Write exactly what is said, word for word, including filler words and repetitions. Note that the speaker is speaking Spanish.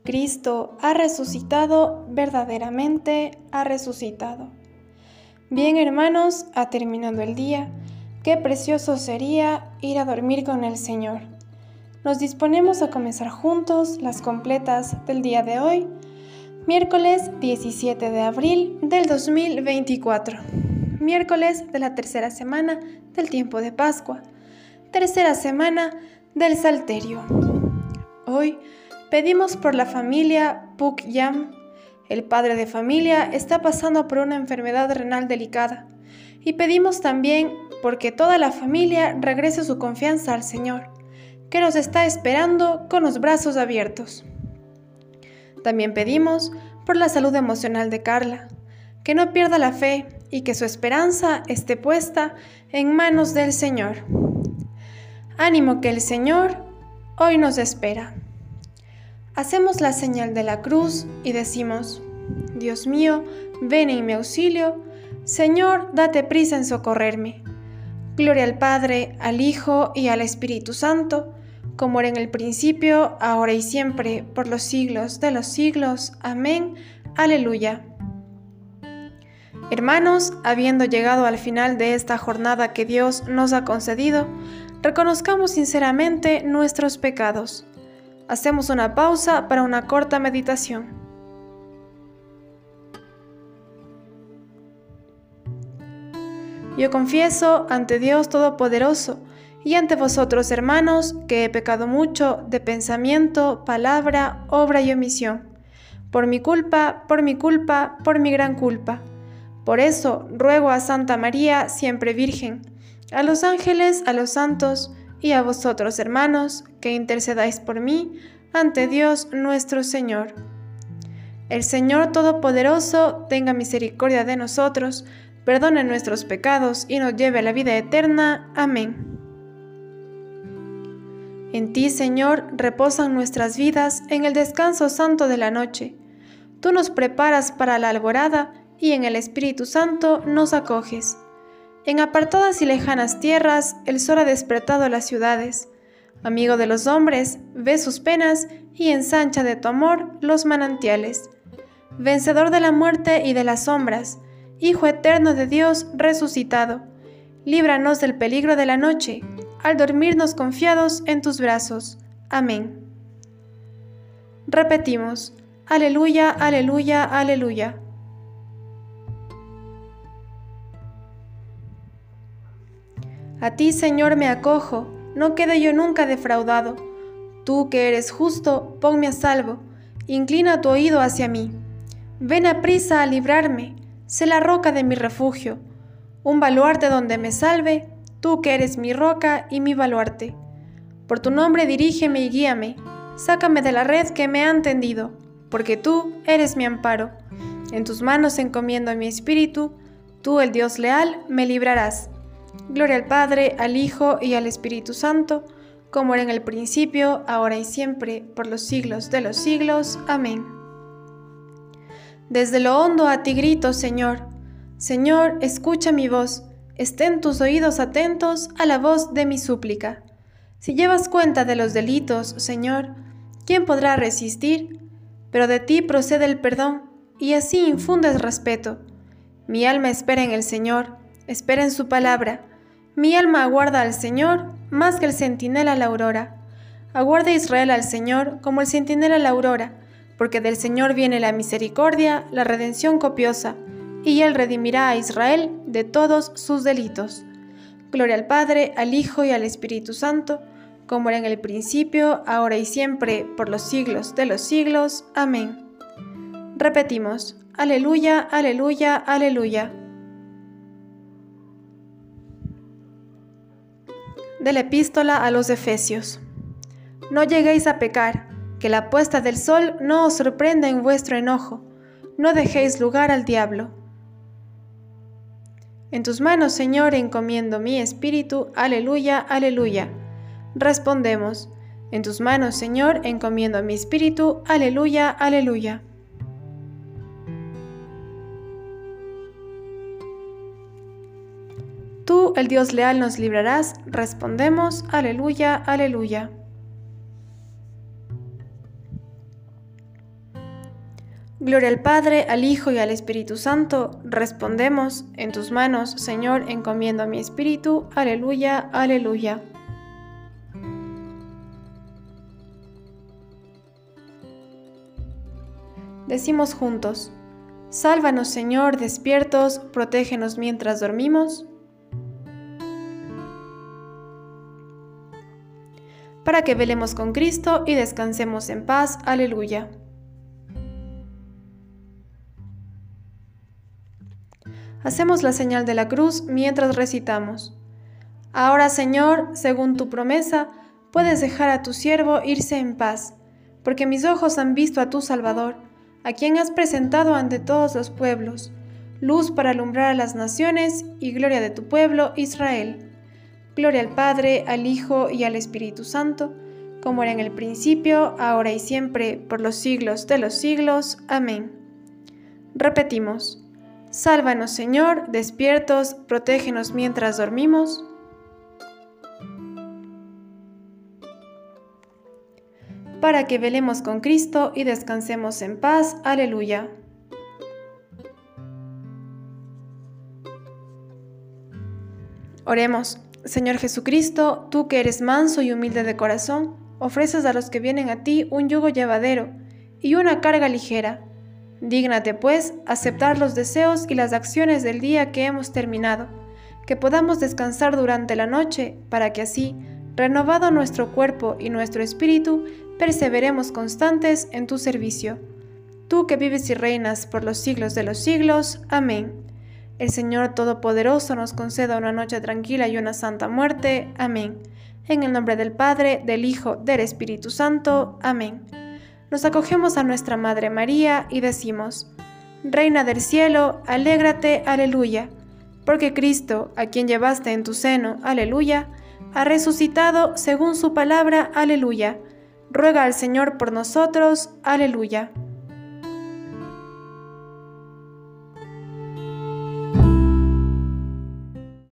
Cristo ha resucitado, verdaderamente ha resucitado. Bien, hermanos, ha terminado el día. Qué precioso sería ir a dormir con el Señor. Nos disponemos a comenzar juntos las completas del día de hoy, miércoles diecisiete de abril del dos mil veinticuatro, miércoles de la tercera semana del tiempo de Pascua, tercera semana del Salterio. Hoy pedimos por la familia Puk Yam. El padre de familia está pasando por una enfermedad renal delicada y pedimos también porque toda la familia regrese su confianza al Señor, que nos está esperando con los brazos abiertos. También pedimos por la salud emocional de Carla, que no pierda la fe y que su esperanza esté puesta en manos del Señor. Ánimo que el Señor hoy nos espera. Hacemos la señal de la cruz y decimos: Dios mío, ven en mi auxilio. Señor, date prisa en socorrerme. Gloria al Padre, al Hijo y al Espíritu Santo, como era en el principio, ahora y siempre, por los siglos de los siglos. Amén. Aleluya. Hermanos, habiendo llegado al final de esta jornada que Dios nos ha concedido, reconozcamos sinceramente nuestros pecados. Hacemos una pausa para una corta meditación. Yo confieso ante Dios Todopoderoso y ante vosotros, hermanos, que he pecado mucho de pensamiento, palabra, obra y omisión. Por mi culpa, por mi culpa, por mi gran culpa. Por eso ruego a Santa María, siempre Virgen, a los ángeles, a los santos y a vosotros, hermanos, que intercedáis por mí ante Dios nuestro Señor. El Señor Todopoderoso tenga misericordia de nosotros, perdone nuestros pecados y nos lleve a la vida eterna. Amén. En ti, Señor, reposan nuestras vidas en el descanso santo de la noche. Tú nos preparas para la alborada y en el Espíritu Santo nos acoges. En apartadas y lejanas tierras, el sol ha despertado las ciudades. Amigo de los hombres, ve sus penas y ensancha de tu amor los manantiales. Vencedor de la muerte y de las sombras, Hijo eterno de Dios resucitado, líbranos del peligro de la noche, al dormirnos confiados en tus brazos. Amén. Repetimos: Aleluya, aleluya, aleluya. A ti, Señor, me acojo, no quede yo nunca defraudado. Tú que eres justo, ponme a salvo, inclina tu oído hacia mí. Ven aprisa a librarme, sé la roca de mi refugio, un baluarte donde me salve, tú que eres mi roca y mi baluarte. Por tu nombre dirígeme y guíame, sácame de la red que me han tendido, porque tú eres mi amparo. En tus manos encomiendo mi espíritu, tú, el Dios leal, me librarás. Gloria al Padre, al Hijo y al Espíritu Santo, como era en el principio, ahora y siempre, por los siglos de los siglos. Amén. Desde lo hondo a ti grito, Señor. Señor, escucha mi voz, estén tus oídos atentos a la voz de mi súplica. Si llevas cuenta de los delitos, Señor, ¿quién podrá resistir? Pero de ti procede el perdón, y así infundes respeto. Mi alma espera en el Señor, espera en su palabra. Mi alma aguarda al Señor más que el centinela a la aurora. Aguarda Israel al Señor como el centinela a la aurora, porque del Señor viene la misericordia, la redención copiosa, y Él redimirá a Israel de todos sus delitos. Gloria al Padre, al Hijo y al Espíritu Santo, como era en el principio, ahora y siempre, por los siglos de los siglos. Amén. Repetimos: Aleluya, aleluya, aleluya. De la Epístola a los Efesios. No lleguéis a pecar, que la puesta del sol no os sorprenda en vuestro enojo, no dejéis lugar al diablo. En tus manos, Señor, encomiendo mi espíritu. Aleluya, aleluya. Respondemos: en tus manos, Señor, encomiendo mi espíritu. Aleluya, aleluya. Tú, el Dios leal, nos librarás. Respondemos: aleluya, aleluya. Gloria al Padre, al Hijo y al Espíritu Santo. Respondemos, en tus manos, Señor, encomiendo mi espíritu. Aleluya, aleluya. Decimos juntos: sálvanos, Señor, despiertos, protégenos mientras dormimos, para que velemos con Cristo y descansemos en paz. Aleluya. Hacemos la señal de la cruz mientras recitamos: ahora, Señor, según tu promesa, puedes dejar a tu siervo irse en paz, porque mis ojos han visto a tu Salvador, a quien has presentado ante todos los pueblos, luz para alumbrar a las naciones y gloria de tu pueblo Israel. Gloria al Padre, al Hijo y al Espíritu Santo, como era en el principio, ahora y siempre, por los siglos de los siglos. Amén. Repetimos: sálvanos, Señor, despiertos, protégenos mientras dormimos, para que velemos con Cristo y descansemos en paz. Aleluya. Oremos. Señor Jesucristo, tú que eres manso y humilde de corazón, ofreces a los que vienen a ti un yugo llevadero y una carga ligera. Dígnate, pues, aceptar los deseos y las acciones del día que hemos terminado, que podamos descansar durante la noche, para que así, renovado nuestro cuerpo y nuestro espíritu, perseveremos constantes en tu servicio. Tú que vives y reinas por los siglos de los siglos. Amén. El Señor Todopoderoso nos conceda una noche tranquila y una santa muerte. Amén. En el nombre del Padre, del Hijo, del Espíritu Santo. Amén. Nos acogemos a nuestra Madre María y decimos: Reina del cielo, alégrate, aleluya, porque Cristo, a quien llevaste en tu seno, aleluya, ha resucitado según su palabra, aleluya. Ruega al Señor por nosotros, aleluya.